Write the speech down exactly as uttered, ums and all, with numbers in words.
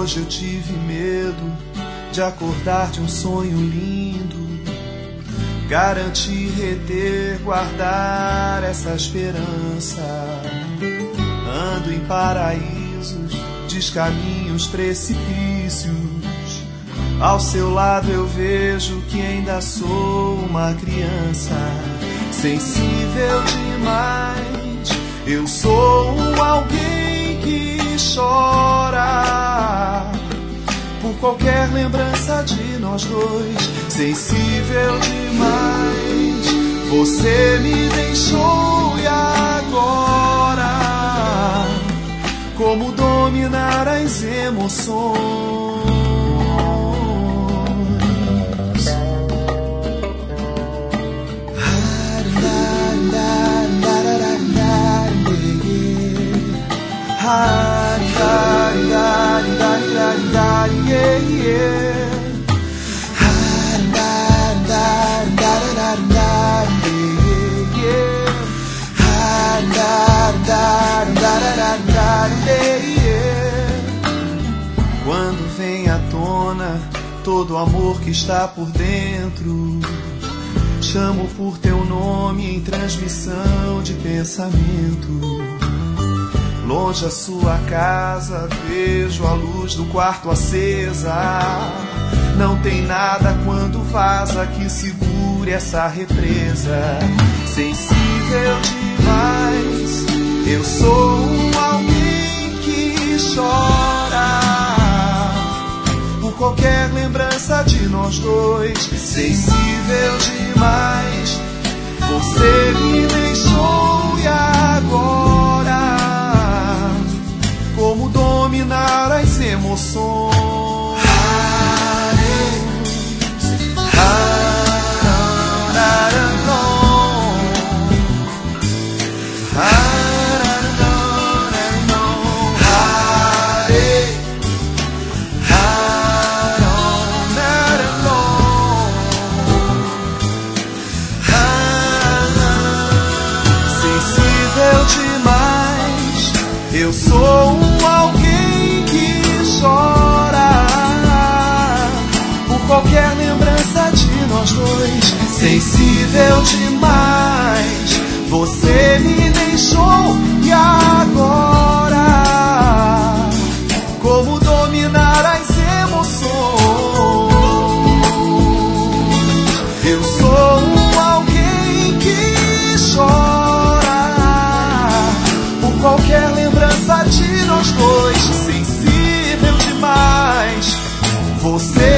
Hoje eu tive medo de acordar de um sonho lindo. Garantir, reter, guardar essa esperança. Ando em paraísos, descaminhos, precipícios. Ao seu lado eu vejo que ainda sou uma criança. Sensível demais, eu sou um alguém que chora por qualquer lembrança de nós dois. Sensível demais, você me deixou e agora como dominar as emoções? Quando vem à tona todo o amor que está por dentro, chamo por teu nome em transmissão de pensamento. Longe a sua casa, vejo a luz do quarto acesa. Não tem nada quando vaza que segure essa represa. Sensível demais, eu sou um alguém que chora por qualquer lembrança de nós dois. Sensível demais, você me deixou e agora como dominar as emoções? Sensível demais, eu sou um alguém que chora por qualquer lembrança de nós dois. Sensível demais, você me deixou e agora como dominar as emoções? Eu sou um alguém que chora por qualquer lembrança de nós dois. Sensível demais, você